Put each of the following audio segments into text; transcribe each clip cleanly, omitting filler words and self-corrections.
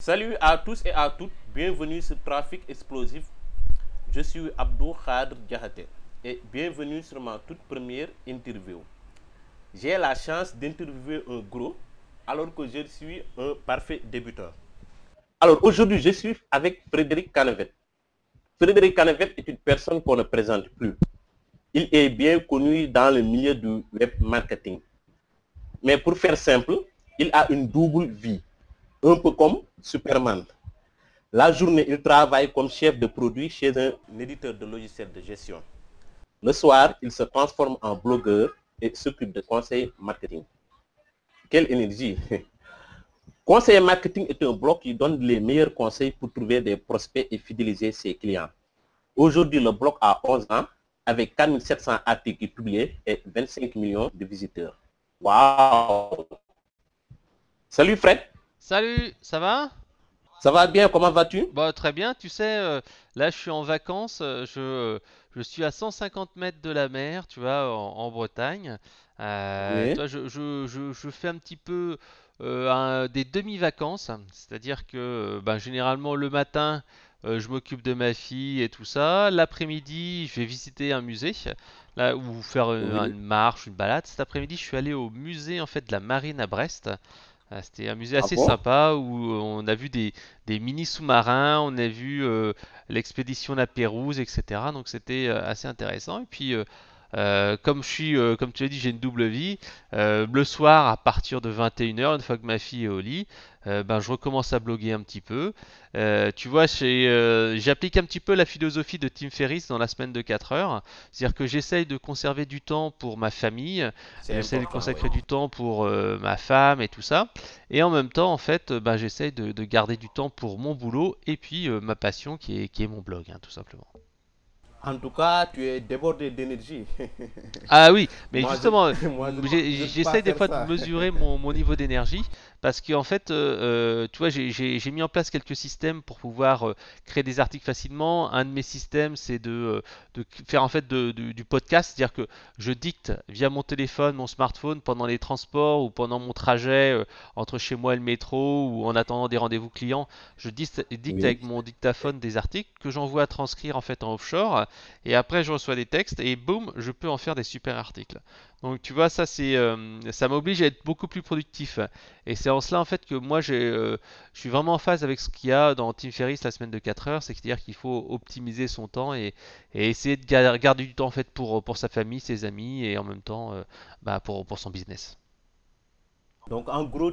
Salut à tous et à toutes, bienvenue sur Trafic Explosif. Je suis Abdou Khadr Diakhaté et bienvenue sur ma toute première interview. J'ai la chance d'interviewer un gros alors que je suis un parfait débutant. Alors aujourd'hui, je suis avec Frédéric Canavet. Frédéric Canavet est une personne qu'on ne présente plus. Il est bien connu dans le milieu du web marketing. Mais pour faire simple, il a une double vie, un peu comme Superman. La journée, il travaille comme chef de produit chez un éditeur de logiciels de gestion. Le soir, il se transforme en blogueur et s'occupe de conseil marketing. Quelle énergie! Conseiller marketing est un blog qui donne les meilleurs conseils pour trouver des prospects et fidéliser ses clients. Aujourd'hui, le blog a 11 ans avec 4700 articles publiés et 25 millions de visiteurs. Waouh! Salut Fred, Salut, ça va? ça va bien? Comment vas-tu? Bah très bien, tu sais, là je suis en vacances, je suis à 150 mètres de la mer, tu vois, en Bretagne. Oui. Toi, je fais un petit peu des demi-vacances, c'est-à-dire que ben, généralement le matin, je m'occupe de ma fille et tout ça. L'après-midi, je vais visiter un musée, là, ou faire Oui. une marche, une balade. Cet après-midi, je suis allé au musée en fait de la marine à Brest. C'était un musée Ah assez bon? sympa où on a vu des mini sous-marins, on a vu l'expédition La Pérouse, etc. Donc c'était assez intéressant. Et puis comme comme tu l'as dit, j'ai une double vie. Le soir, à partir de 21 h, une fois que ma fille est au lit, ben, je recommence à bloguer un petit peu. Tu vois, j'applique un petit peu la philosophie de Tim Ferriss dans la semaine de 4 heures. C'est-à-dire que j'essaye de conserver du temps pour ma famille, C'est j'essaye de important, oui. consacrer du temps pour ma femme et tout ça. Et en même temps, en fait, ben, j'essaye de garder du temps pour mon boulot et puis ma passion qui est mon blog, hein, tout simplement. En tout cas, tu es débordé d'énergie. Ah oui, mais moi, justement, moi, je ne peux pas j'essaye des faire fois de ça. mesurer mon niveau d'énergie parce qu'en fait, tu vois, j'ai mis en place quelques systèmes pour pouvoir créer des articles facilement. Un de mes systèmes, c'est de faire en fait du podcast, c'est-à-dire que je dicte via mon téléphone, mon smartphone pendant les transports ou pendant mon trajet entre chez moi et le métro ou en attendant des rendez-vous clients. Je dicte Oui. avec mon dictaphone des articles que j'envoie transcrire en fait en offshore et après je reçois des textes et boum, je peux en faire des super articles. Donc tu vois, ça m'oblige à être beaucoup plus productif. Et c'est en cela en fait que moi je suis vraiment en phase avec ce qu'il y a dans Tim Ferriss la semaine de 4 heures, c'est-à-dire qu'il faut optimiser son temps et essayer de garder du temps en fait pour sa famille, ses amis et en même temps bah, pour son business. Donc, en gros,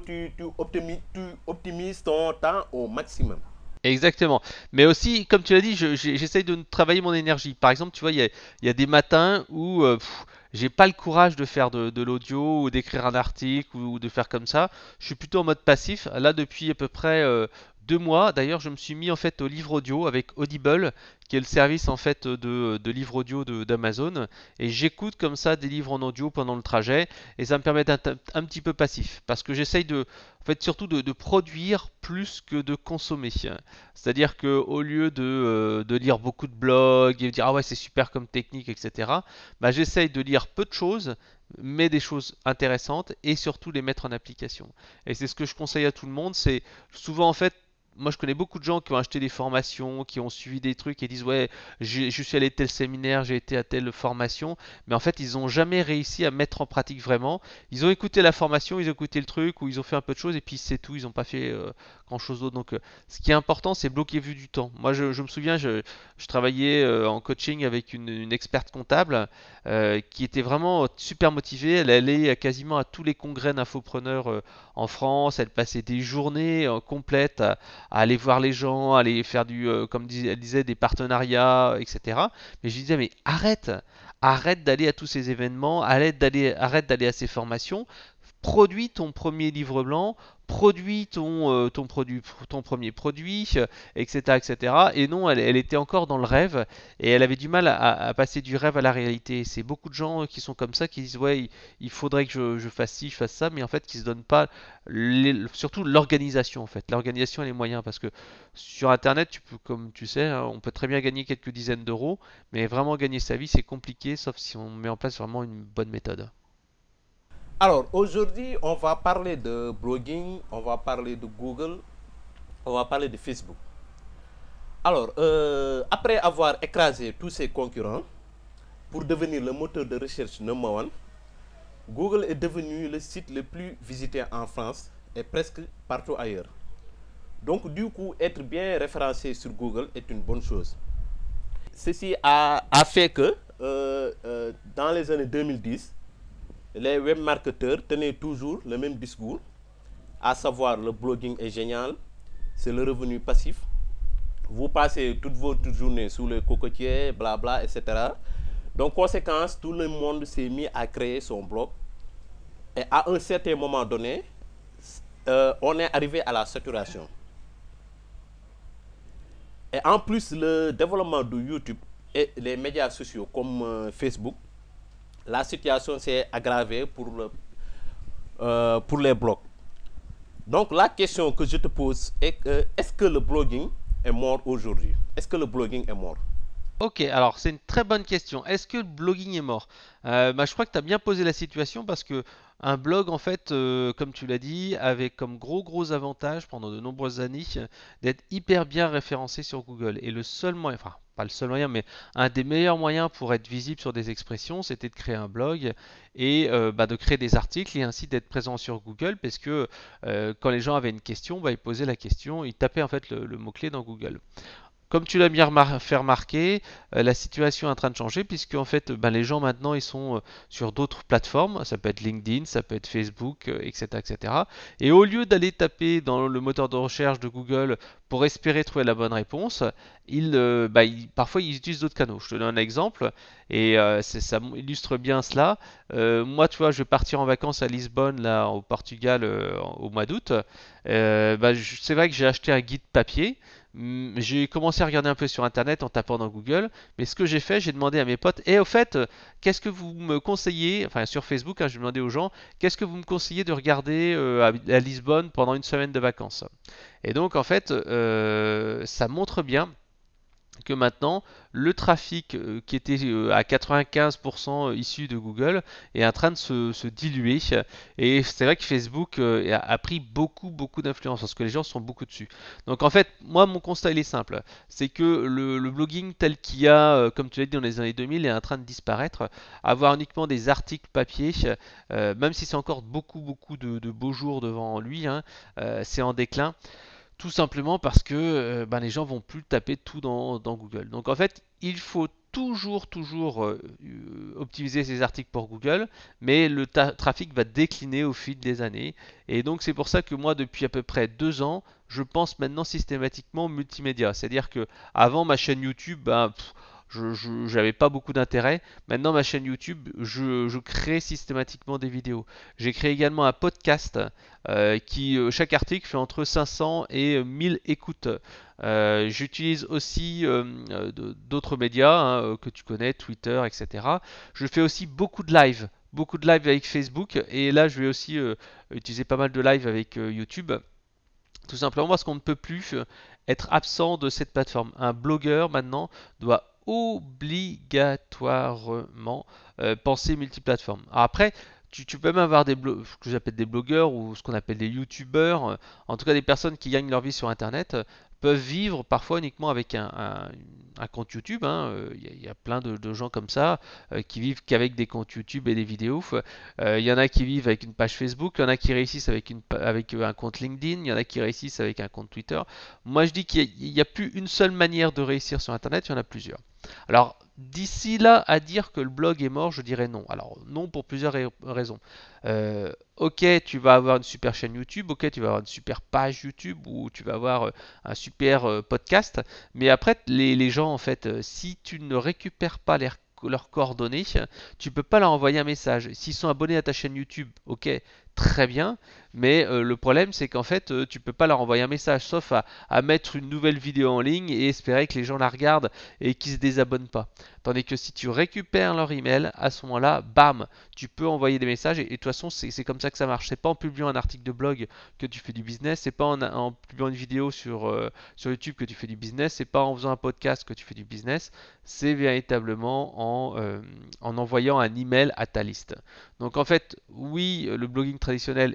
tu optimises ton temps au maximum. Exactement. Mais aussi, comme tu l'as dit, j'essaye de travailler mon énergie. Par exemple, tu vois, il y a des matins où j'ai pas le courage de faire de l'audio ou d'écrire un article ou de faire comme ça. Je suis plutôt en mode passif. Là, depuis à peu près 2 mois, d'ailleurs, je me suis mis en fait au livre audio avec Audible, qui est le service en fait de livre audio d'Amazon. Et j'écoute comme ça des livres en audio pendant le trajet. Et ça me permet d'être un petit peu passif. Parce que j'essaye en fait, surtout de produire plus que de consommer. C'est-à-dire que au lieu de lire beaucoup de blogs et de dire ah ouais c'est super comme technique etc. Bah j'essaye de lire peu de choses mais des choses intéressantes et surtout les mettre en application. Et c'est ce que je conseille à tout le monde. C'est souvent en fait moi, je connais beaucoup de gens qui ont acheté des formations, qui ont suivi des trucs et disent ouais, je suis allé à tel séminaire, j'ai été à telle formation, mais en fait, ils n'ont jamais réussi à mettre en pratique vraiment. Ils ont écouté la formation, ils ont écouté le truc, ou ils ont fait un peu de choses et puis c'est tout. Ils n'ont pas fait grand chose d'autre. Donc, ce qui est important, c'est bloquer vu du temps. Moi, je me souviens, je travaillais en coaching avec une experte comptable qui était vraiment super motivée. Elle allait quasiment à tous les congrès d'infopreneurs en France. Elle passait des journées complètes à aller voir les gens, à aller faire comme elle disait, des partenariats, etc. Mais je lui disais, mais arrête d'aller à tous ces événements, arrête d'aller à ces formations, produis ton premier livre blanc, produis ton premier produit, etc., etc. Et non, elle était encore dans le rêve et elle avait du mal à passer du rêve à la réalité. C'est beaucoup de gens qui sont comme ça, qui disent ouais, il faudrait que je fasse ci, je fasse ça, mais en fait qui se donnent pas surtout l'organisation en fait, l'organisation et les moyens parce que sur internet, comme tu sais, hein, on peut très bien gagner quelques dizaines d'euros, mais vraiment gagner sa vie c'est compliqué, sauf si on met en place vraiment une bonne méthode. Alors, aujourd'hui, on va parler de blogging, on va parler de Google, On va parler de Facebook. Alors, après avoir écrasé tous ses concurrents pour devenir le moteur de recherche number one, Google est devenu le site le plus visité en France et presque partout ailleurs. Donc, du coup, être bien référencé sur Google est une bonne chose. Ceci a fait que, dans les années 2010, les webmarketeurs tenaient toujours le même discours, à savoir le blogging est génial, c'est le revenu passif. Vous passez toute votre journée sous le cocotier, blabla, etc. Donc, conséquence, tout le monde s'est mis à créer son blog. Et à un certain moment donné, on est arrivé à la saturation. Et en plus, le développement de YouTube et les médias sociaux comme Facebook, la situation s'est aggravée pour les blogs. Donc la question que je te pose est est-ce que le blogging est mort aujourd'hui? Est-ce que le blogging est mort? Ok, alors c'est une très bonne question. Est-ce que le blogging est mort? Bah, je crois que tu as bien posé la situation parce que un blog, en fait, comme tu l'as dit, avait comme gros avantage pendant de nombreuses années d'être hyper bien référencé sur Google. Et le seul moyen, enfin pas le seul moyen, mais un des meilleurs moyens pour être visible sur des expressions, c'était de créer un blog et bah, de créer des articles et ainsi d'être présent sur Google parce que quand les gens avaient une question, bah, ils posaient la question, ils tapaient en fait le mot-clé dans Google. Comme tu l'as bien fait remarquer, la situation est en train de changer puisque en fait, ben, les gens maintenant ils sont sur d'autres plateformes, ça peut être LinkedIn, ça peut être Facebook, etc., etc. Et au lieu d'aller taper dans le moteur de recherche de Google pour espérer trouver la bonne réponse, parfois ils utilisent d'autres canaux. Je te donne un exemple et ça illustre bien cela. Moi, tu vois, je vais partir en vacances à Lisbonne, là, au Portugal, au mois d'août. C'est vrai que j'ai acheté un guide papier. J'ai commencé à regarder un peu sur internet en tapant dans Google, mais ce que j'ai fait, j'ai demandé à mes potes, et au fait, qu'est-ce que vous me conseillez, enfin sur Facebook, hein, je demandais aux gens, qu'est-ce que vous me conseillez de regarder à Lisbonne pendant une semaine de vacances? Et donc en fait, ça montre bien que maintenant, le trafic qui était à 95% issu de Google est en train de se diluer. Et c'est vrai que Facebook a pris beaucoup d'influence parce que les gens sont beaucoup dessus. Donc en fait, moi, mon constat, il est simple. C'est que le blogging tel qu'il y a, comme tu l'as dit, dans les années 2000, est en train de disparaître. Avoir uniquement des articles papier, même si c'est encore beaucoup de beaux jours devant lui, hein, c'est en déclin. Tout simplement parce que ben, les gens vont plus taper tout dans Google. Donc en fait, il faut toujours optimiser ces articles pour Google, mais le trafic va décliner au fil des années. Et donc c'est pour ça que moi, depuis à peu près 2 ans, je pense maintenant systématiquement multimédia. C'est-à-dire que avant ma chaîne YouTube, ben, je n'avais pas beaucoup d'intérêt. Maintenant, ma chaîne YouTube, je crée systématiquement des vidéos. J'ai créé également un podcast chaque article fait entre 500 et 1000 écoutes. J'utilise aussi d'autres médias hein, que tu connais, Twitter, etc. Je fais aussi beaucoup de live avec Facebook et là je vais aussi utiliser pas mal de live avec YouTube. Tout simplement parce qu'on ne peut plus être absent de cette plateforme. Un blogueur maintenant doit obligatoirement penser multiplateforme. Alors après, tu peux même avoir ce que j'appelle des blogueurs ou ce qu'on appelle des youtubeurs, en tout cas des personnes qui gagnent leur vie sur internet, peuvent vivre parfois uniquement avec un compte YouTube. Hein. Y a plein de gens comme ça qui vivent qu'avec des comptes YouTube et des vidéos. Il y en a qui vivent avec une page Facebook, il y en a qui réussissent avec un compte LinkedIn, il y en a qui réussissent avec un compte Twitter. Moi, je dis qu'il n'y a plus une seule manière de réussir sur Internet, il y en a plusieurs. Alors, d'ici là à dire que le blog est mort, je dirais non. Alors, non pour plusieurs raisons. Ok, tu vas avoir une super chaîne YouTube, ok, tu vas avoir une super page YouTube ou tu vas avoir un super podcast, mais après, les gens, en fait, si tu ne récupères pas leurs coordonnées, tu peux pas leur envoyer un message. S'ils sont abonnés à ta chaîne YouTube, ok, très bien, mais le problème c'est qu'en fait tu peux pas leur envoyer un message sauf à mettre une nouvelle vidéo en ligne et espérer que les gens la regardent et qu'ils se désabonnent pas. Tandis que si tu récupères leur email, à ce moment-là, bam, tu peux envoyer des messages et de toute façon c'est comme ça que ça marche. C'est pas en publiant un article de blog que tu fais du business, c'est pas en publiant une vidéo sur YouTube que tu fais du business, c'est pas en faisant un podcast que tu fais du business, c'est véritablement en envoyant un email à ta liste. Donc en fait, oui, le blogging traditionnel est en train de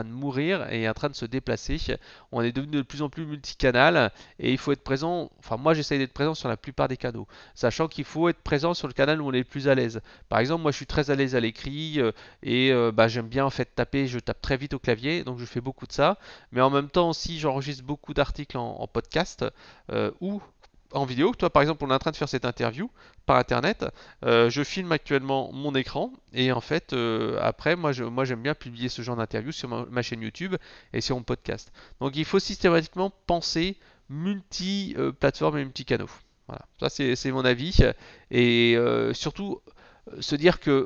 de mourir et est en train de se déplacer. On est devenu de plus en plus multicanal et il faut être présent, enfin moi j'essaye d'être présent sur la plupart des canaux, sachant qu'il faut être présent sur le canal où on est le plus à l'aise. Par exemple, moi je suis très à l'aise à l'écrit et j'aime bien en fait taper, je tape très vite au clavier, donc je fais beaucoup de ça. Mais en même temps aussi j'enregistre beaucoup d'articles en podcast ou en vidéo. Toi, par exemple, on est en train de faire cette interview par internet. Je filme actuellement mon écran et en fait, après, moi, j'aime bien publier ce genre d'interview sur ma chaîne YouTube et sur mon podcast. Donc, il faut systématiquement penser multi-plateformes et multi-canaux. Voilà, ça c'est mon avis et surtout se dire que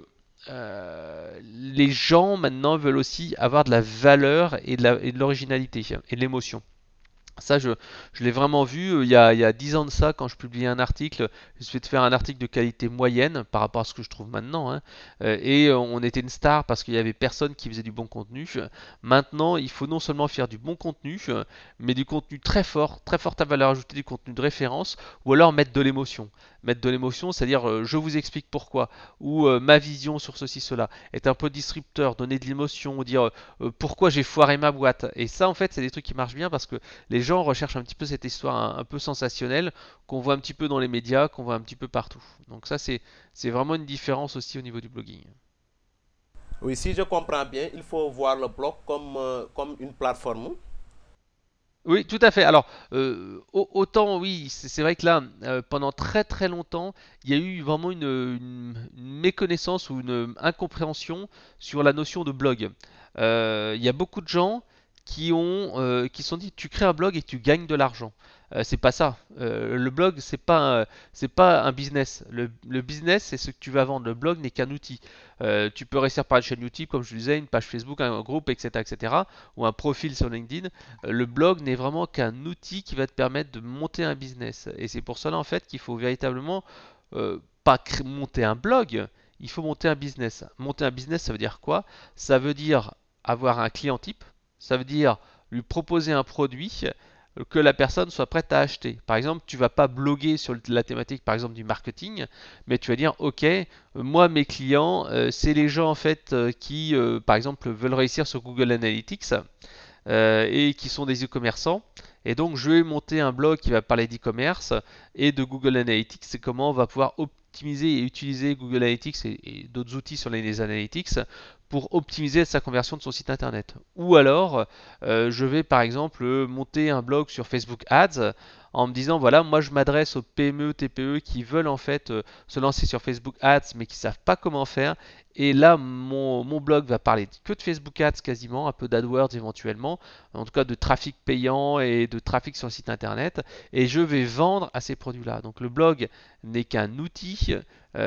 les gens maintenant veulent aussi avoir de la valeur et de l'originalité et de l'émotion. Ça, je l'ai vraiment vu il y a 10 ans de ça, quand je publiais un article, je suis de faire un article de qualité moyenne par rapport à ce que je trouve maintenant, hein, on était une star parce qu'il y avait personne qui faisait du bon contenu. Maintenant, il faut non seulement faire du bon contenu, mais du contenu très fort à valeur ajoutée, du contenu de référence, ou alors mettre de l'émotion. Mettre de l'émotion, c'est-à-dire je vous explique pourquoi, ou ma vision sur ceci, cela. Être un peu disrupteur, donner de l'émotion, dire pourquoi j'ai foiré ma boîte. Et ça, en fait, c'est des trucs qui marchent bien parce que les gens recherchent un petit peu cette histoire un peu sensationnelle qu'on voit un petit peu dans les médias, qu'on voit un petit peu partout. Donc ça, c'est vraiment une différence aussi au niveau du blogging. Oui, si je comprends bien, il faut voir le blog comme une plateforme. Oui, tout à fait. Alors, autant, oui, c'est vrai que là, pendant très très longtemps, il y a eu vraiment une méconnaissance ou une incompréhension sur la notion de blog. Il y a beaucoup de gens qui se sont dit, tu crées un blog et tu gagnes de l'argent. C'est pas ça. Le blog, c'est pas un business. Le business, c'est ce que tu vas vendre. Le blog n'est qu'un outil. Tu peux réussir par une chaîne YouTube, comme je le disais, une page Facebook, un groupe, etc., etc., ou un profil sur LinkedIn. Le blog n'est vraiment qu'un outil qui va te permettre de monter un business. Et c'est pour cela en fait qu'il faut véritablement pas monter un blog, il faut monter un business. Monter un business, ça veut dire quoi? Ça veut dire avoir un client type, ça veut dire lui proposer un produit que la personne soit prête à acheter. Par exemple, tu vas pas bloguer sur la thématique par exemple du marketing, mais tu vas dire ok, moi mes clients, c'est les gens en fait qui par exemple veulent réussir sur Google Analytics et qui sont des e-commerçants. Et donc, je vais monter un blog qui va parler d'e-commerce et de Google Analytics et comment on va pouvoir optimiser et utiliser Google Analytics et d'autres outils sur les Analytics pour optimiser sa conversion de son site internet. Ou alors, je vais par exemple monter un blog sur Facebook Ads en me disant voilà, moi je m'adresse aux PME, TPE qui veulent en fait se lancer sur Facebook Ads mais qui ne savent pas comment faire. Et là, mon blog va parler que de Facebook Ads quasiment, un peu d'AdWords éventuellement, en tout cas de trafic payant et de trafic sur le site internet. Et je vais vendre à ces produits-là. Donc le blog n'est qu'un outil.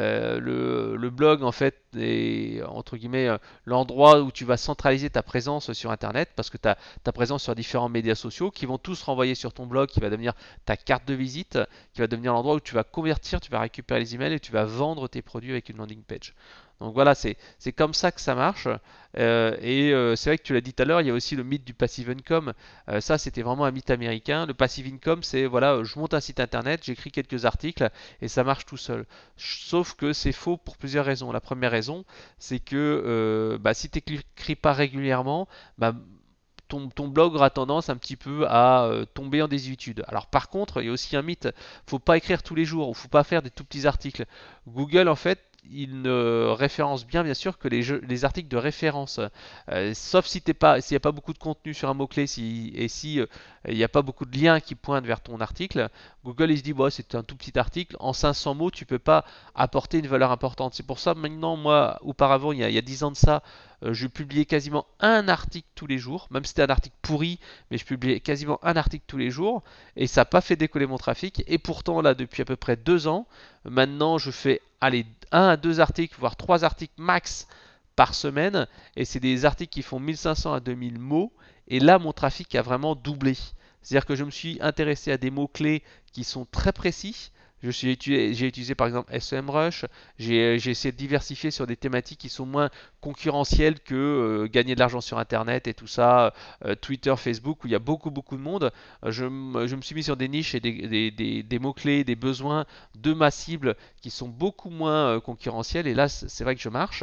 Le blog en fait est entre guillemets l'endroit où tu vas centraliser ta présence sur internet parce que tu as ta présence sur différents médias sociaux qui vont tous renvoyer sur ton blog qui va devenir ta carte de visite, qui va devenir l'endroit où tu vas convertir, tu vas récupérer les emails et tu vas vendre tes produits avec une landing page. Donc voilà, c'est comme ça que ça marche. C'est vrai que tu l'as dit tout à l'heure, il y a aussi le mythe du passive income. Ça, c'était vraiment un mythe américain. Le passive income, c'est voilà, je monte un site internet, j'écris quelques articles et ça marche tout seul. Sauf que c'est faux pour plusieurs raisons. La première raison, c'est que si tu n'écris pas régulièrement, bah, ton blog aura tendance un petit peu à tomber en désuétude. Alors par contre, il y a aussi un mythe, faut pas écrire tous les jours, ou faut pas faire des tout petits articles. Google en fait, il ne référence bien sûr que les articles de référence. Sauf si s'il n'y a pas beaucoup de contenu sur un mot-clé et si il n'y a pas beaucoup de liens qui pointent vers ton article, Google il se dit bon, c'est un tout petit article, en 500 mots tu peux pas apporter une valeur importante. C'est pour ça maintenant moi, auparavant il y a 10 ans de ça, je publiais quasiment un article tous les jours, même si c'était un article pourri, mais je publiais quasiment un article tous les jours, et ça n'a pas fait décoller mon trafic. Et pourtant, là, depuis à peu près 2 ans, maintenant, je fais allez, un à deux articles, voire trois articles max par semaine, et c'est des articles qui font 1500 à 2000 mots, et là, mon trafic a vraiment doublé. C'est-à-dire que je me suis intéressé à des mots-clés qui sont très précis. J'ai utilisé par exemple SEMrush, j'ai essayé de diversifier sur des thématiques qui sont moins concurrentielles que gagner de l'argent sur Internet et tout ça, Twitter, Facebook, où il y a beaucoup de monde. Je me suis mis sur des niches et des mots-clés, des besoins de ma cible qui sont beaucoup moins concurrentiels, et là c'est vrai que je marche.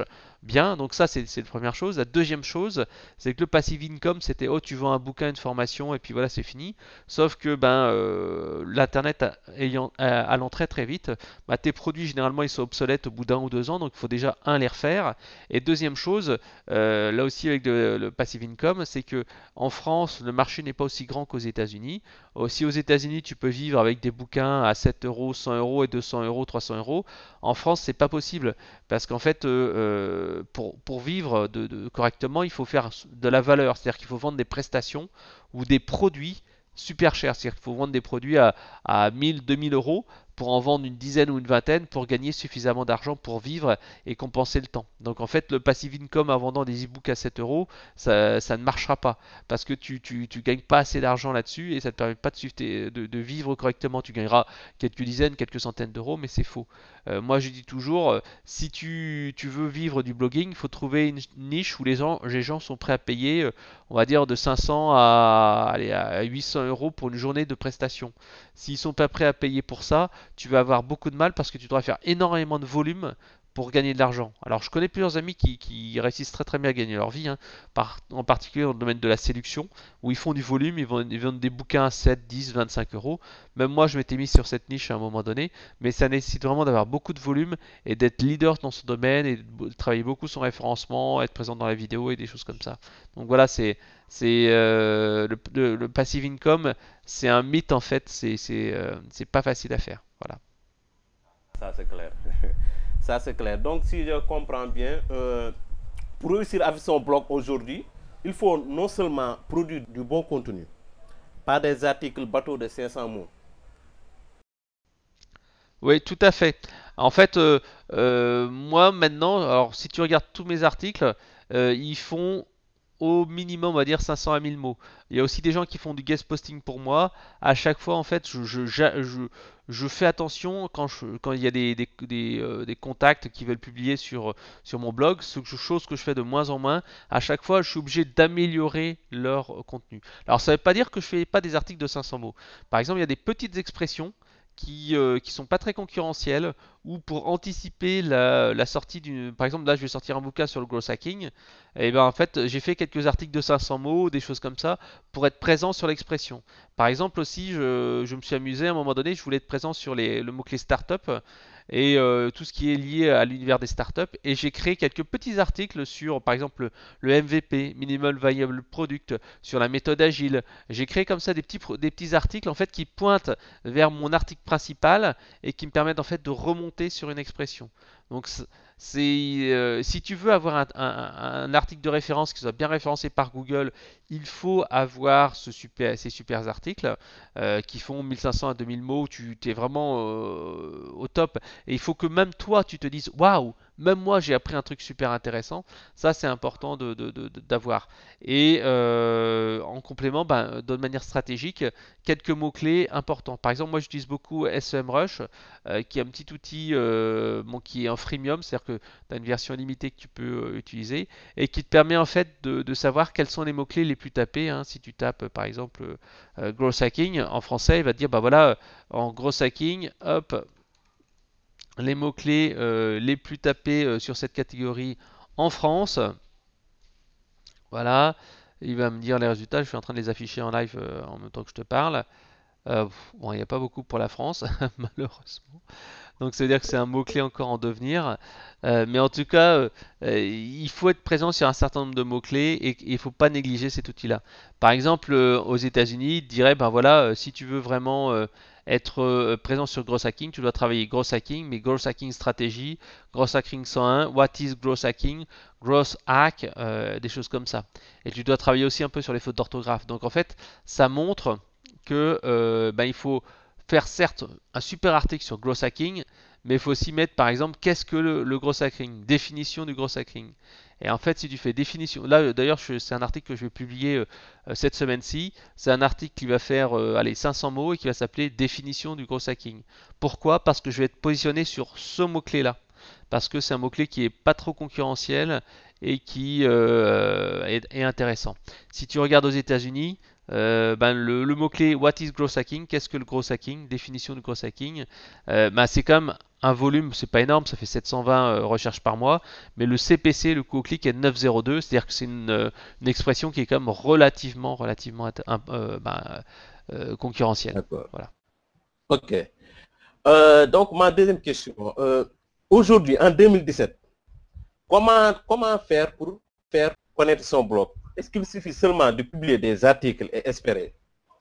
bien. Donc ça, c'est la première chose. La deuxième chose, c'est que le passive income, c'était oh, tu vends un bouquin, une formation, et puis voilà, c'est fini. Sauf que l'internet allant très très vite, tes produits généralement ils sont obsolètes au bout d'un ou 2 ans, donc il faut déjà les refaire. Et deuxième chose, là aussi avec le passive income, c'est que en France, le marché n'est pas aussi grand qu'aux États-Unis. Si aux États-Unis tu peux vivre avec des bouquins à 7 euros, 100 euros et 200 euros, 300 euros, en France c'est pas possible parce qu'en fait pour vivre correctement, il faut faire de la valeur, c'est-à-dire qu'il faut vendre des prestations ou des produits super chers, c'est-à-dire qu'il faut vendre des produits à 1000, 2000 euros pour en vendre une dizaine ou une vingtaine pour gagner suffisamment d'argent pour vivre et compenser le temps. Donc en fait, le passive income en vendant des e-books à 7 euros, ça ne marchera pas parce que tu gagnes pas assez d'argent là-dessus et ça ne te permet pas de vivre correctement. Tu gagneras quelques dizaines, quelques centaines d'euros, mais c'est faux. Moi, je dis toujours, si tu veux vivre du blogging, il faut trouver une niche où les gens sont prêts à payer, on va dire, de 500 à 800 euros pour une journée de prestation. S'ils sont pas prêts à payer pour ça, tu vas avoir beaucoup de mal parce que tu devras faire énormément de volume pour gagner de l'argent. Alors je connais plusieurs amis qui réussissent très très bien à gagner leur vie, hein, en particulier dans le domaine de la séduction, où ils font du volume, ils vendent des bouquins à 7, 10, 25 euros. Même moi je m'étais mis sur cette niche à un moment donné, mais ça nécessite vraiment d'avoir beaucoup de volume et d'être leader dans son domaine et de travailler beaucoup son référencement, être présent dans la vidéo et des choses comme ça. Donc voilà, le passive income, c'est un mythe en fait, c'est pas facile à faire. Voilà. Ça, c'est clair. Ça, c'est clair. Donc, si je comprends bien, pour réussir avec son blog aujourd'hui, il faut non seulement produire du bon contenu, pas des articles bateaux de 500 mots. Oui, tout à fait. En fait, moi maintenant, alors si tu regardes tous mes articles, ils font au minimum, on va dire 500 à 1000 mots. Il y a aussi des gens qui font du guest posting pour moi. À chaque fois, en fait, je fais attention quand il y a des contacts qui veulent publier sur mon blog, chose que je fais de moins en moins. À chaque fois, je suis obligé d'améliorer leur contenu. Alors, ça ne veut pas dire que je fais pas des articles de 500 mots. Par exemple, il y a des petites expressions qui sont pas très concurrentielles ou pour anticiper la sortie par exemple là je vais sortir un bouquin sur le growth hacking et ben en fait j'ai fait quelques articles de 500 mots des choses comme ça pour être présent sur l'expression. Par exemple aussi je me suis amusé à un moment donné, je voulais être présent sur le mot-clé startup et tout ce qui est lié à l'univers des startups et j'ai créé quelques petits articles sur par exemple le MVP, Minimal Viable Product, sur la méthode agile. J'ai créé comme ça des petits articles en fait qui pointent vers mon article principal et qui me permettent en fait de remonter sur une expression. Donc si tu veux avoir un article de référence qui soit bien référencé par Google, il faut avoir ces super articles qui font 1500 à 2000 mots, tu es vraiment au top. Et il faut que même toi, tu te dises, waouh, même moi j'ai appris un truc super intéressant. Ça, c'est important d'avoir. Et en complément, de manière stratégique, quelques mots-clés importants. Par exemple, moi j'utilise beaucoup SEMrush, qui est un petit outil qui est en freemium, c'est-à-dire que tu as une version limitée que tu peux utiliser et qui te permet en fait de savoir quels sont les mots-clés les plus tapés. Hein. Si tu tapes par exemple growth hacking en français, il va te dire bah voilà, en growth hacking, hop, les mots-clés les plus tapés sur cette catégorie en France. Voilà, il va me dire les résultats, je suis en train de les afficher en live en même temps que je te parle. Bon, il n'y a pas beaucoup pour la France, malheureusement. Donc ça veut dire que c'est un mot-clé encore en devenir. Mais en tout cas, il faut être présent sur un certain nombre de mots-clés et il ne faut pas négliger cet outil-là. Par exemple, aux États-Unis, ils diraient, ben voilà, si tu veux vraiment être présent sur Growth Hacking, tu dois travailler Growth Hacking, mais Growth Hacking Stratégie, Growth Hacking 101, What is Growth Hacking, Growth Hack, des choses comme ça. Et tu dois travailler aussi un peu sur les fautes d'orthographe. Donc en fait, ça montre que il faut faire certes un super article sur growth hacking, mais il faut aussi mettre par exemple qu'est-ce que le growth hacking, définition du growth hacking. Et en fait, si tu fais définition, là d'ailleurs c'est un article que je vais publier cette semaine-ci, c'est un article qui va faire allez, 500 mots et qui va s'appeler définition du growth hacking. Pourquoi? Parce que je vais être positionné sur ce mot-clé-là. Parce que c'est un mot-clé qui est pas trop concurrentiel et qui est intéressant. Si tu regardes aux États-Unis, le mot-clé What is growth hacking? Qu'est-ce que le growth hacking? Définition du growth hacking. C'est quand même un volume, c'est pas énorme, ça fait 720 recherches par mois, mais le CPC, le coût au clic est 9,02, c'est-à-dire que c'est une expression qui est quand même relativement concurrentielle. D'accord. Voilà. OK. Donc, ma deuxième question. Aujourd'hui, en 2017, comment faire pour faire connaître son blog? Est-ce qu'il suffit seulement de publier des articles et espérer?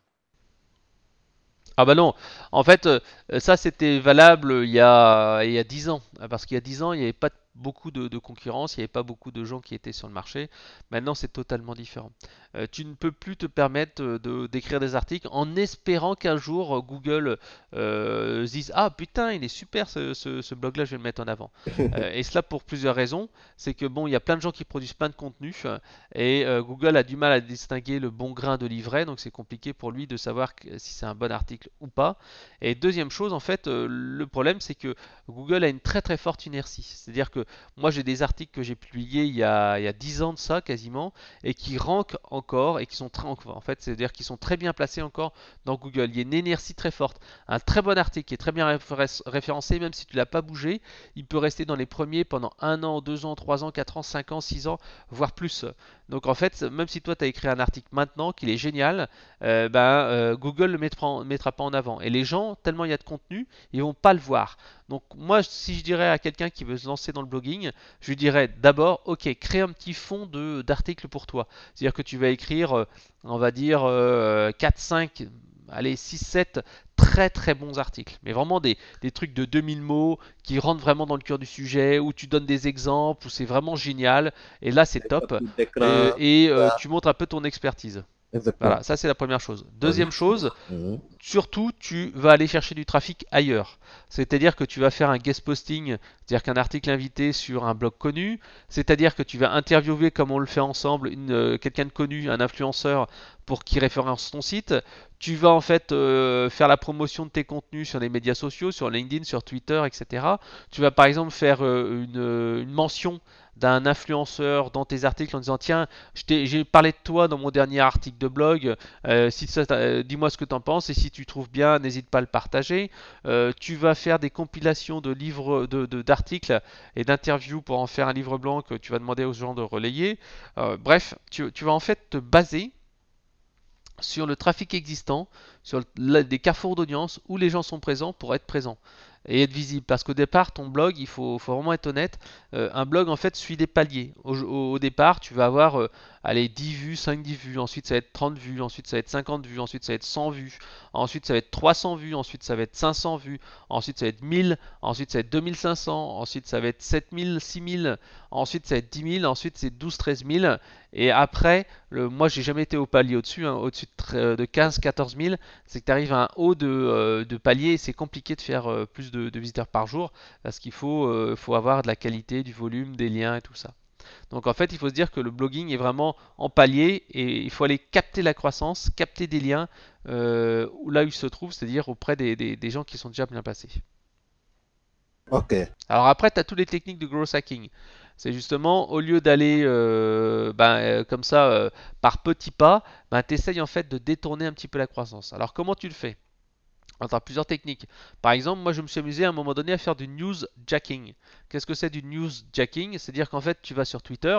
Ah bah non, en fait, ça c'était valable il y a 10 ans. Parce qu'il y a 10 ans, il n'y avait pas beaucoup de concurrence, il n'y avait pas beaucoup de gens qui étaient sur le marché. Maintenant, c'est totalement différent. Tu ne peux plus te permettre d'écrire des articles en espérant qu'un jour Google dise ah putain, il est super ce blog-là, je vais le mettre en avant. Et cela pour plusieurs raisons. C'est que bon, il y a plein de gens qui produisent plein de contenu et Google a du mal à distinguer le bon grain de l'ivraie, donc c'est compliqué pour lui de savoir si c'est un bon article ou pas. Et deuxième chose, en fait, le problème c'est que Google a une très très forte inertie. C'est-à-dire que moi j'ai des articles que j'ai publiés il y a 10 ans de ça quasiment, et qui rankent encore, et qui sont très, en fait, c'est-à-dire qu'ils sont très bien placés encore dans Google. Il y a une inertie très forte. Un très bon article qui est très bien référencé, même si tu l'as pas bougé, il peut rester dans les premiers pendant 1 an, 2 ans, 3 ans, 4 ans, 5 ans, 6 ans, voire plus. Donc en fait, même si toi tu as écrit un article maintenant qu'il est génial, Google le mettra pas en avant. Et les gens, tellement il y a de contenu, ils vont pas le voir. Donc moi, si je dirais à quelqu'un qui veut se lancer dans le blogging, je lui dirais d'abord, ok, crée un petit fond d'articles pour toi. C'est-à-dire que tu vas écrire, on va dire, 4, 5, allez, 6, 7 très très bons articles. Mais vraiment des trucs de 2000 mots qui rentrent vraiment dans le cœur du sujet, où tu donnes des exemples, où c'est vraiment génial. Et là, c'est Des top. captures d'écran, Tu montres un peu ton expertise. exactement. Voilà, ça c'est la première chose. Mhm. Deuxième chose, Mhm. surtout, tu vas aller chercher du trafic ailleurs. C'est-à-dire que tu vas faire un guest posting, c'est-à-dire qu'un article invité sur un blog connu, c'est-à-dire que tu vas interviewer, comme on le fait ensemble, quelqu'un de connu, un influenceur, pour qu'il référence ton site. Tu vas en fait faire la promotion de tes contenus sur les médias sociaux, sur LinkedIn, sur Twitter, etc. Tu vas par exemple faire une mention d'un influenceur dans tes articles en disant tiens, j'ai parlé de toi dans mon dernier article de blog, dis-moi ce que tu en penses et si tu trouves bien, n'hésite pas à le partager. Tu vas faire des compilations de livres, d'articles et d'interviews pour en faire un livre blanc que tu vas demander aux gens de relayer. Bref, tu vas en fait te baser sur le trafic existant, sur des carrefours d'audience où les gens sont présents pour être présents et être visible. Parce qu'au départ, ton blog, il faut vraiment être honnête, un blog en fait suit des paliers. Au départ, tu vas avoir allez, 10 vues, 5-10 vues, ensuite ça va être 30 vues, ensuite ça va être 50 vues, ensuite ça va être 100 vues, ensuite ça va être 300 vues, ensuite ça va être 500 vues, ensuite ça va être 1000, ensuite ça va être 2500, ensuite ça va être 7000, 6000, ensuite ça va être 10 000, ensuite c'est 12, 13 000, et après, moi j'ai jamais été au palier au-dessus, hein, au-dessus de 15, 14 000, c'est que tu arrives à un haut de palier et c'est compliqué de faire plus de visiteurs par jour parce qu'il faut avoir de la qualité, du volume, des liens et tout ça. Donc en fait, il faut se dire que le blogging est vraiment en palier et il faut aller capter la croissance, capter des liens là où il se trouve, c'est-à-dire auprès des gens qui sont déjà bien placés. OK. Alors après, tu as toutes les techniques de growth hacking. C'est justement, au lieu d'aller comme ça par petits pas, tu essayes en fait de détourner un petit peu la croissance. Alors comment tu le fais? Alors, tu as plusieurs techniques. Par exemple, moi je me suis amusé à un moment donné à faire du newsjacking. Qu'est-ce que c'est du newsjacking? C'est-à-dire qu'en fait, tu vas sur Twitter,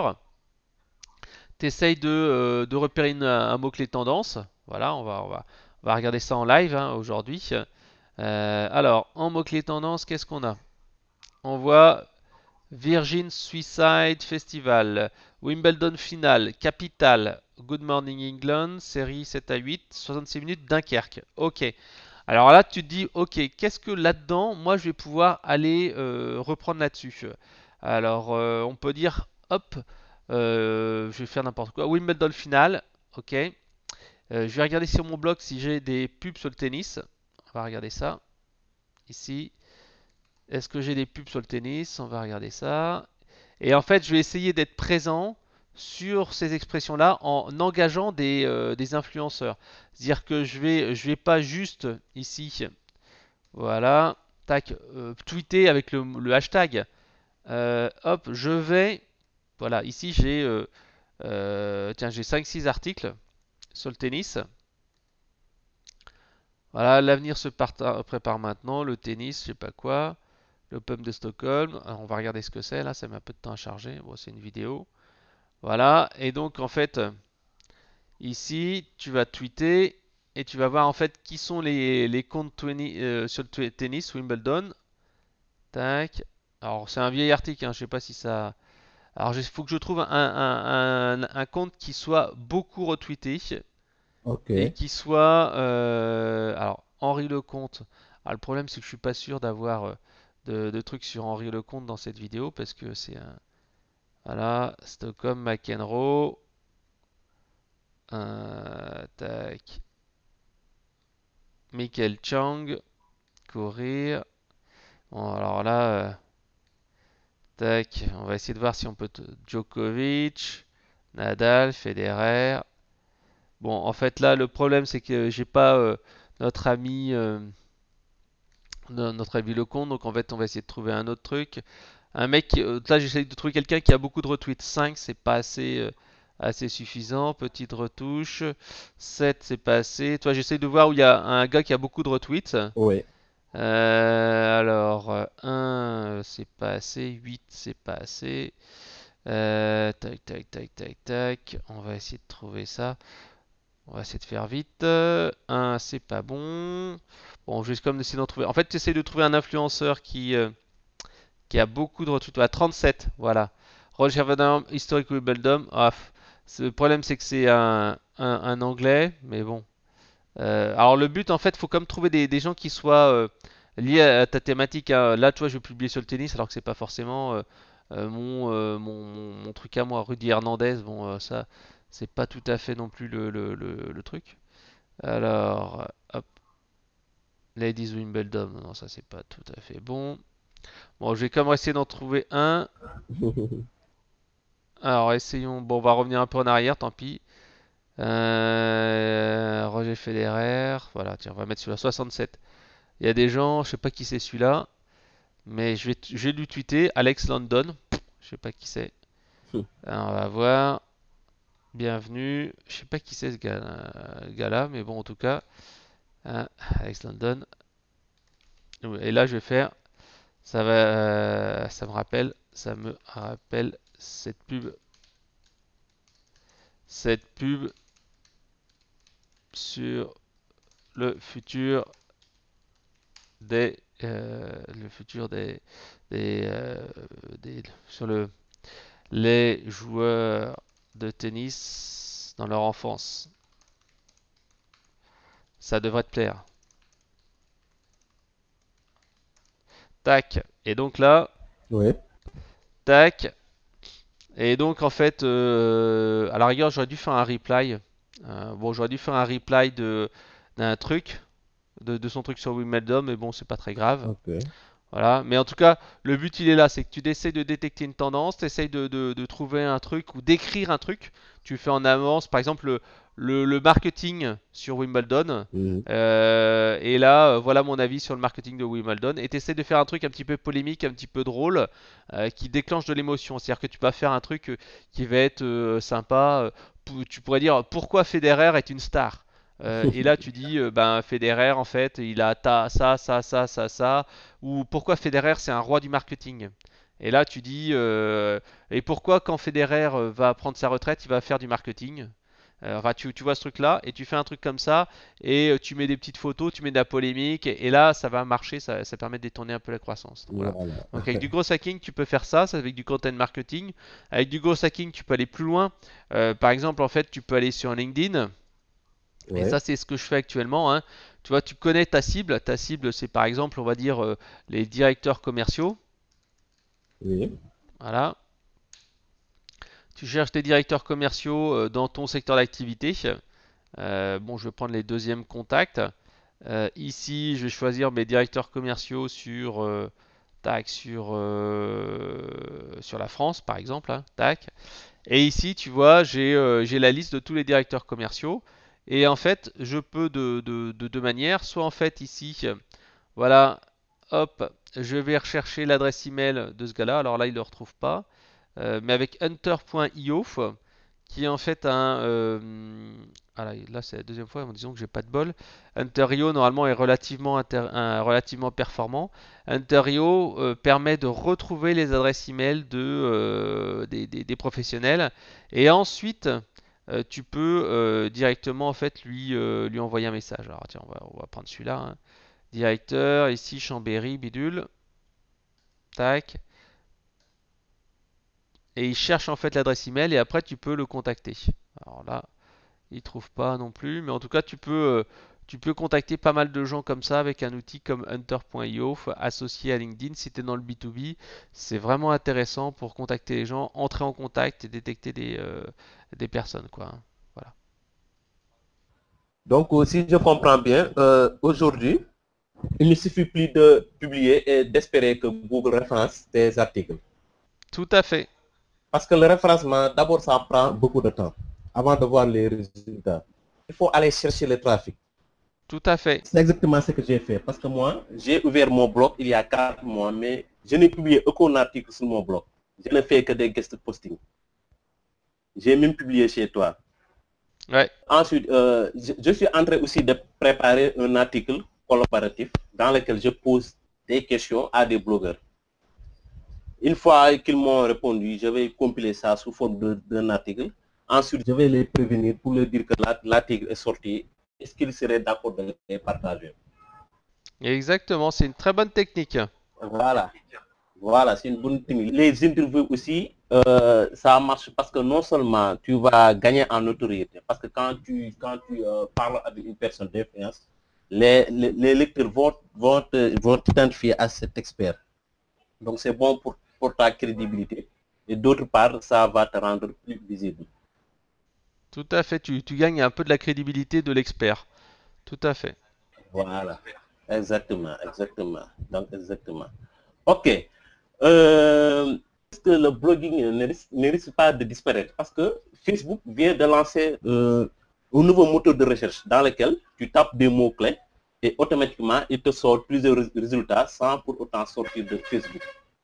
tu essayes de repérer un mot-clé tendance. Voilà, on va regarder ça en live aujourd'hui. Alors, en mot-clé tendance, qu'est-ce qu'on a? On voit Virgin Suicide Festival, Wimbledon Final, Capital, Good Morning England, série 7 à 8, 66 minutes, Dunkerque. Ok. Alors là, tu te dis, ok, qu'est-ce que là-dedans, moi, je vais pouvoir aller reprendre là-dessus. Alors, on peut dire, hop, je vais faire n'importe quoi. Wimbledon Final, ok. Je vais regarder sur mon blog si j'ai des pubs sur le tennis. On va regarder ça. Ici. Est-ce que j'ai des pubs sur le tennis? On va regarder ça. Et en fait, je vais essayer d'être présent sur ces expressions-là en engageant des influenceurs. C'est-à-dire que je vais pas juste ici, voilà, tac, tweeter avec le hashtag. Hop, je vais, voilà, ici j'ai, tiens, j'ai 5-6 articles sur le tennis. Voilà, l'avenir prépare maintenant, le tennis, je sais pas quoi, l'Open de Stockholm. Alors, on va regarder ce que c'est là, ça met un peu de temps à charger. Bon, c'est une vidéo. Voilà, et donc en fait, ici, tu vas tweeter et tu vas voir en fait qui sont les comptes sur le tennis Wimbledon. Tac. Alors, c'est un vieil article, hein, je sais pas si ça. Alors, il faut que je trouve un compte qui soit beaucoup retweeté Ok. et qui soit. Alors, Henri Lecomte. Alors, le problème, c'est que je suis pas sûr d'avoir de trucs sur Henri Lecomte dans cette vidéo parce que c'est un. Voilà, Stockholm, McEnroe. Tac. Michael Chang. Courir. Bon, alors là. Tac, on va essayer de voir si on peut. Djokovic, Nadal, Federer. Bon, en fait, là, le problème, c'est que j'ai pas notre ami, notre ami Lecomte, donc en fait, on va essayer de trouver un autre truc. Un mec, là, j'essaie de trouver quelqu'un qui a beaucoup de retweets. 5, c'est pas assez suffisant. Petite retouche. 7, c'est pas assez. Toi, j'essaie de voir où il y a un gars qui a beaucoup de retweets. Oui. Alors, 1, c'est pas assez. 8, c'est pas assez. Tac, tac, tac, tac, tac. On va essayer de trouver ça. On va essayer de faire vite. 1, c'est pas bon. Bon, je vais comme essayer d'en trouver. En fait, tu essaies de trouver un influenceur qui a beaucoup de retweets. À 37, voilà. Roger Van Historic Wimbledon. Ah, le problème, c'est que c'est un anglais, mais bon. Alors, le but, en fait, faut comme trouver des gens qui soient liés à ta thématique, hein. Là, tu vois, je vais publier sur le tennis, alors que c'est pas forcément mon truc à moi. Rudy Hernandez, bon, ça, c'est pas tout à fait non plus le truc. Alors, hop, Ladies Wimbledon, non, ça c'est pas tout à fait bon. Bon, je vais quand même essayer d'en trouver un. Alors, essayons. Bon, on va revenir un peu en arrière, tant pis. Roger Federer, voilà, tiens, on va mettre celui-là 67. Il y a des gens, je sais pas qui c'est celui-là, mais je vais lui tweeter Alex London. Je sais pas qui c'est. Alors, on va voir. Bienvenue. Je sais pas qui c'est ce gars-là, mais bon, en tout cas, Alex London. Et là, je vais faire. Ça me rappelle cette pub sur le futur le futur des, euh, sur les joueurs de tennis dans leur enfance. Ça devrait te plaire. Tac. Et donc là, Oui. tac. Et donc en fait, à la rigueur, j'aurais dû faire un reply. Bon, j'aurais dû faire un reply d'un truc, de son truc sur Wimbledon, mais bon, c'est pas très grave. Ok. Voilà, mais en tout cas, le but il est là, c'est que tu essayes de détecter une tendance, tu essayes de trouver un truc ou d'écrire un truc. Tu fais en avance, par exemple, le marketing sur Wimbledon. Mhm. Et là, voilà mon avis sur le marketing de Wimbledon. Et tu essaies de faire un truc un petit peu polémique, un petit peu drôle, qui déclenche de l'émotion. C'est-à-dire que tu vas faire un truc qui va être sympa. Tu pourrais dire pourquoi Federer est une star. Et là, tu dis, ben Federer, en fait, il a ça, ça, ça, ça, ça, ou pourquoi Federer c'est un roi du marketing. Et là tu dis et pourquoi quand Federer va prendre sa retraite il va faire du marketing. Enfin tu vois ce truc là et tu fais un truc comme ça et tu mets des petites photos, tu mets de la polémique et là ça va marcher, ça permet de détourner un peu la croissance. Donc, voilà. Voilà. Donc avec du gros hacking tu peux faire ça, c'est avec du content marketing. Avec du gros hacking tu peux aller plus loin. Par exemple en fait tu peux aller sur LinkedIn et Ouais. ça, c'est ce que je fais actuellement, hein. Tu vois, tu connais ta cible. Ta cible, c'est par exemple, on va dire, les directeurs commerciaux. Oui. Voilà. Tu cherches tes directeurs commerciaux dans ton secteur d'activité. Bon, je vais prendre les deuxièmes contacts. Ici, je vais choisir mes directeurs commerciaux tac, sur la France, par exemple, hein, tac. Et ici, tu vois, j'ai la liste de tous les directeurs commerciaux. Et en fait, je peux de deux manières. Soit en fait ici, voilà, hop, je vais rechercher l'adresse email de ce gars-là. Alors là, il ne le retrouve pas. Mais avec hunter.io, qui est en fait un... ah là, c'est la deuxième fois, disons que j'ai pas de bol. Hunter.io normalement est relativement performant. Hunter.io permet de retrouver les adresses email des professionnels et ensuite tu peux directement en fait lui envoyer un message. Alors tiens, on va prendre celui-là, hein. Directeur, ici Chambéry, bidule, tac, et il cherche en fait l'adresse email et après tu peux le contacter. Alors là, il trouve pas non plus, mais en tout cas tu peux contacter pas mal de gens comme ça avec un outil comme Hunter.io associé à LinkedIn. Si tu es dans le B2B, c'est vraiment intéressant pour contacter les gens, entrer en contact et détecter des personnes, quoi, hein. Voilà. Donc, si je comprends bien, aujourd'hui, il ne suffit plus de publier et d'espérer que Google référence tes articles. Tout à fait. Parce que le référencement, d'abord, ça prend beaucoup de temps avant de voir les résultats. Il faut aller chercher le trafic. Tout à fait. C'est exactement ce que j'ai fait. Parce que moi, j'ai ouvert mon blog il y a 4 mois, mais je n'ai publié aucun article sur mon blog. Je ne fais que des guest postings. J'ai même publié chez toi. Ouais. Ensuite, je suis en train aussi de préparer un article collaboratif dans lequel je pose des questions à des blogueurs. Une fois qu'ils m'ont répondu, je vais compiler ça sous forme d'un article. Ensuite, je vais les prévenir pour leur dire que l'article est sorti. Est-ce qu'ils seraient d'accord de les partager? Exactement, c'est une très bonne technique. Voilà. Voilà, c'est une bonne technique. Les interviews aussi, ça marche parce que non seulement tu vas gagner en notoriété, parce que quand tu parles avec une personne d'influence, les lecteurs vont t'identifier à cet expert. Donc c'est bon pour ta crédibilité. Et d'autre part, ça va te rendre plus visible. Tout à fait, tu gagnes un peu de la crédibilité de l'expert. Tout à fait. Voilà. Exactement, exactement. Donc exactement. Ok. Est-ce que le blogging ne risque pas de disparaître? Parce que Facebook vient de lancer un nouveau moteur de recherche dans lequel tu tapes des mots-clés et automatiquement il te sort plusieurs résultats sans pour autant sortir de Facebook.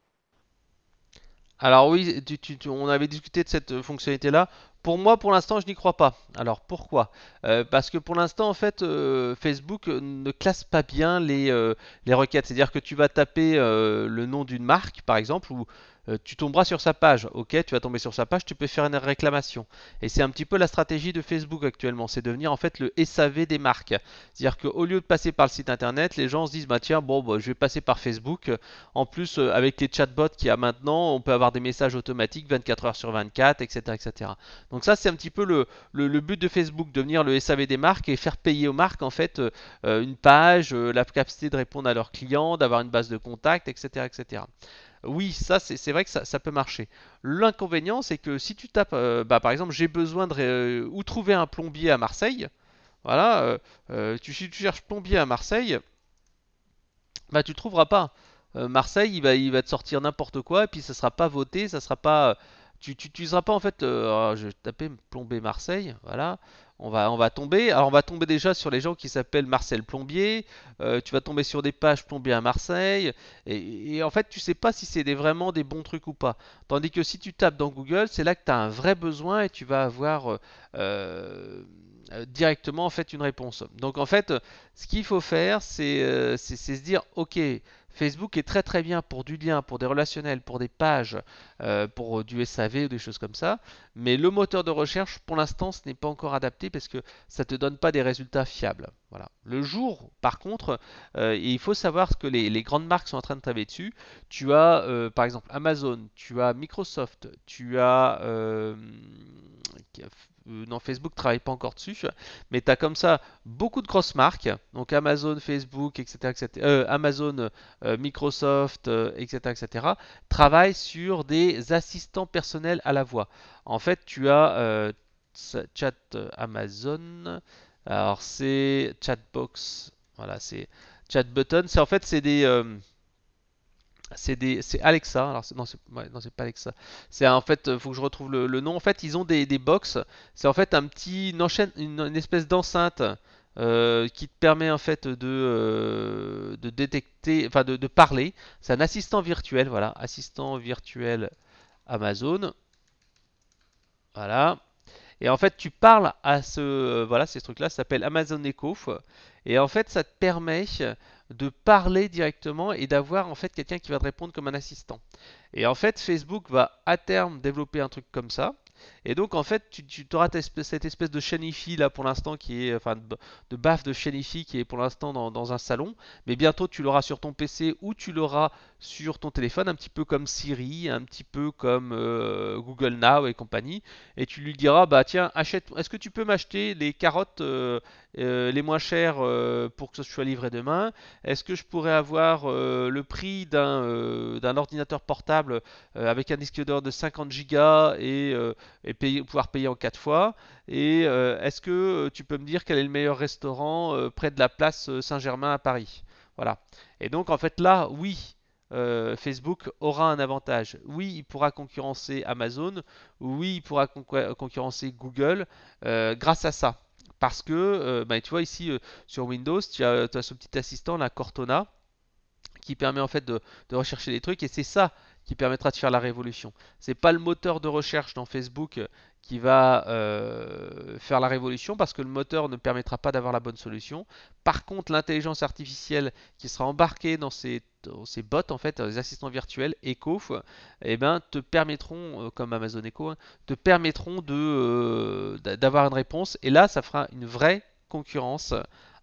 Alors oui, on avait discuté de cette fonctionnalité-là. Pour moi, pour l'instant, je n'y crois pas. Alors pourquoi? Parce que pour l'instant, en fait, Facebook ne classe pas bien les requêtes. C'est-à-dire que tu vas taper le nom d'une marque, par exemple, ou tu tomberas sur sa page. Ok, tu vas tomber sur sa page, tu peux faire une réclamation. Et c'est un petit peu la stratégie de Facebook actuellement, c'est devenir en fait le SAV des marques. C'est-à-dire qu'au lieu de passer par le site internet, les gens se disent bah tiens bon bah, je vais passer par Facebook. En plus, avec les chatbots qu'il y a maintenant, on peut avoir des messages automatiques 24 heures sur 24, etc., etc. Donc ça, c'est un petit peu le but de Facebook, devenir le SAV des marques et faire payer aux marques en fait une page, la capacité de répondre à leurs clients, d'avoir une base de contact, etc., etc. Oui, ça c'est vrai que ça peut marcher. L'inconvénient, c'est que si tu tapes, bah, par exemple, j'ai besoin de où trouver un plombier à Marseille. Voilà, si tu cherches plombier à Marseille, bah tu trouveras pas. Marseille, il va te sortir n'importe quoi, et puis ça sera pas voté, ça sera pas. Tu n'utiliseras pas en fait. Alors, je vais taper plomber Marseille, voilà. On va tomber. Alors on va tomber déjà sur les gens qui s'appellent Marcel Plombier. Tu vas tomber sur des pages plombier à Marseille. Et en fait, tu sais pas si c'est vraiment des bons trucs ou pas. Tandis que si tu tapes dans Google, c'est là que tu as un vrai besoin et tu vas avoir directement en fait une réponse. Donc en fait, ce qu'il faut faire, c'est se dire, ok, Facebook est très très bien pour du lien, pour des relationnels, pour des pages, pour du SAV ou des choses comme ça. Mais le moteur de recherche, pour l'instant, ce n'est pas encore adapté parce que ça ne te donne pas des résultats fiables. Voilà. Le jour, par contre, il faut savoir que les grandes marques sont en train de travailler dessus. Tu as par exemple Amazon, tu as Microsoft, tu as non, Facebook ne travaille pas encore dessus, mais tu as comme ça beaucoup de grosses marques, donc Amazon, Facebook, etc., etc. Amazon, Microsoft, etc., etc., travaillent sur des assistants personnels à la voix. En fait, tu as Chat Amazon, alors c'est Chatbox, voilà, c'est Chatbutton, c'est en fait c'est Alexa. Alors non, c'est pas Alexa. C'est en fait, faut que je retrouve le nom. En fait, ils ont des box. C'est en fait une espèce d'enceinte qui te permet en fait de détecter, enfin de parler. C'est un assistant virtuel, voilà, assistant virtuel Amazon. Voilà. Et en fait, tu parles à voilà, ces trucs-là, ça s'appelle Amazon Echo. Et en fait, ça te permet de parler directement et d'avoir en fait quelqu'un qui va te répondre comme un assistant. Et en fait, Facebook va à terme développer un truc comme ça. Et donc, en fait, tu auras cette espèce de chaîne hi là pour l'instant qui est, enfin, de baffe de chaîne hi qui est pour l'instant dans un salon. Mais bientôt, tu l'auras sur ton PC ou tu l'auras sur ton téléphone, un petit peu comme Siri, un petit peu comme Google Now et compagnie. Et tu lui diras, bah tiens, est-ce que tu peux m'acheter les carottes les moins chères pour que ce soit livré demain? Est-ce que je pourrais avoir le prix d'un ordinateur portable avec un disque dur de 50 gigas et pouvoir payer en 4 fois? Et est-ce que tu peux me dire quel est le meilleur restaurant près de la place Saint-Germain à Paris? Voilà. Et donc en fait là, oui, Facebook aura un avantage. Oui, il pourra concurrencer Amazon. Oui, il pourra concurrencer Google grâce à ça. Parce que, bah, tu vois ici sur Windows, tu as ce petit assistant, la Cortana, qui permet en fait de rechercher des trucs et c'est ça qui permettra de faire la révolution. C'est pas le moteur de recherche dans Facebook qui va faire la révolution parce que le moteur ne permettra pas d'avoir la bonne solution. Par contre, l'intelligence artificielle qui sera embarquée dans ces bots en fait, les assistants virtuels Echo, eh ben, te permettront, comme Amazon Echo, hein, te permettront d'avoir une réponse et là, ça fera une vraie concurrence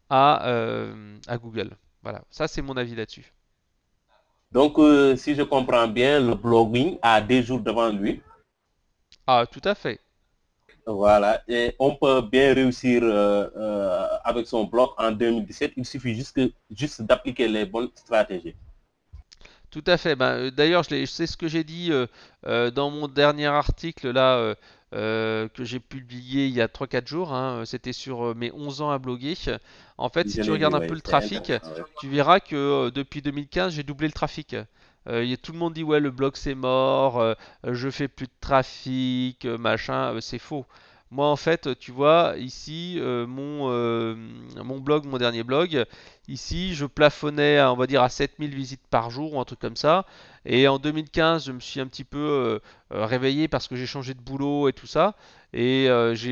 à Google. Voilà, ça c'est mon avis là-dessus. Donc, si je comprends bien, le blogging a des jours devant lui. Ah, tout à fait. Voilà, et on peut bien réussir avec son blog en 2017. Il suffit juste d'appliquer les bonnes stratégies. Tout à fait. Ben, d'ailleurs, c'est ce que j'ai dit dans mon dernier article là que j'ai publié il y a 3 4 jours. Hein. C'était sur mes 11 ans à bloguer. En fait, si Je tu l'ai vu, regardes un peu ouais, le c'est trafic, intéressant. Ouais. tu verras que depuis 2015, j'ai doublé le trafic. Tout le monde dit ouais, le blog c'est mort, je fais plus de trafic, machin. C'est faux. Moi, en fait, tu vois, ici, mon blog, mon dernier blog, ici, je plafonnais, on va dire, à 7000 visites par jour ou un truc comme ça. Et en 2015, je me suis un petit peu réveillé parce que j'ai changé de boulot et tout ça. Et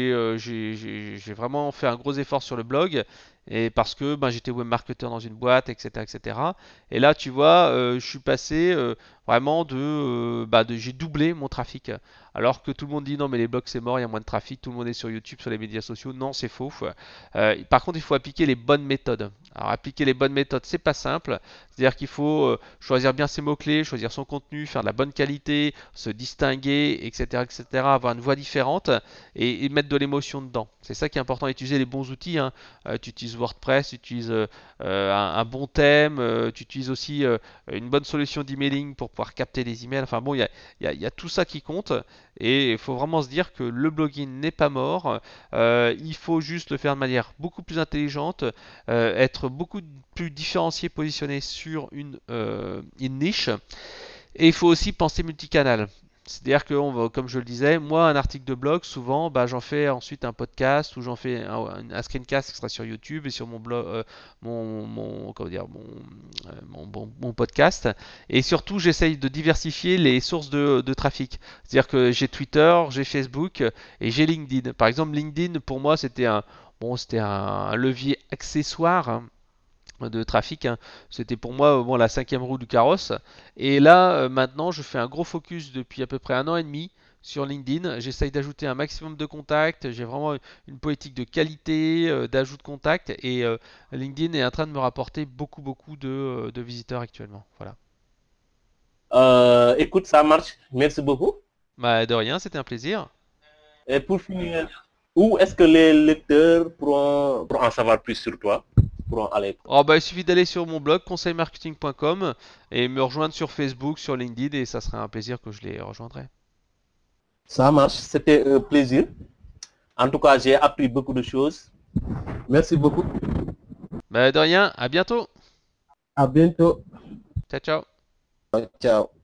j'ai vraiment fait un gros effort sur le blog. Et parce que ben, j'étais webmarketeur dans une boîte, etc., etc. Et cetera. Et là, tu vois, je suis passé vraiment j'ai doublé mon trafic. Alors que tout le monde dit non, mais les blogs c'est mort, il y a moins de trafic, tout le monde est sur YouTube, sur les médias sociaux. Non, c'est faux. Par contre, il faut appliquer les bonnes méthodes. Alors, appliquer les bonnes méthodes, c'est pas simple. C'est-à-dire qu'il faut choisir bien ses mots-clés, choisir son contenu, faire de la bonne qualité, se distinguer, etc., etc., avoir une voix différente et mettre de l'émotion dedans. C'est ça qui est important, utiliser les bons outils. Hein. Tu utilises WordPress, tu utilises un bon thème, tu utilises aussi une bonne solution d'emailing pour pouvoir capter les emails. Enfin bon, il y a tout ça qui compte et il faut vraiment se dire que le blogging n'est pas mort. Il faut juste le faire de manière beaucoup plus intelligente, être beaucoup plus différencié, positionné sur une niche. Et il faut aussi penser multicanal. C'est-à-dire que, comme je le disais, moi, un article de blog, souvent, bah, j'en fais ensuite un podcast ou j'en fais un screencast qui sera sur YouTube et sur mon blog, comment dire, mon podcast. Et surtout, j'essaye de diversifier les sources de trafic. C'est-à-dire que j'ai Twitter, j'ai Facebook et j'ai LinkedIn. Par exemple, LinkedIn, pour moi, c'était un levier accessoire. Hein, de trafic. Hein. C'était pour moi bon, la cinquième roue du carrosse. Et là, maintenant, je fais un gros focus depuis à peu près 1 an et demi sur LinkedIn. J'essaye d'ajouter un maximum de contacts. J'ai vraiment une politique de qualité, d'ajout de contacts. Et LinkedIn est en train de me rapporter beaucoup, beaucoup de visiteurs actuellement. Voilà. Écoute, ça marche. Merci beaucoup. Bah, de rien, c'était un plaisir. Et pour finir, où est-ce que les lecteurs pourront en savoir plus sur toi, pourront aller? Oh, bah, il suffit d'aller sur mon blog conseilmarketing.com et me rejoindre sur Facebook, sur LinkedIn et ça serait un plaisir que je les rejoindrai. Ça marche. C'était un plaisir. En tout cas, j'ai appris beaucoup de choses. Merci beaucoup. Bah, de rien, à bientôt. À bientôt. Ciao, ciao. Ciao.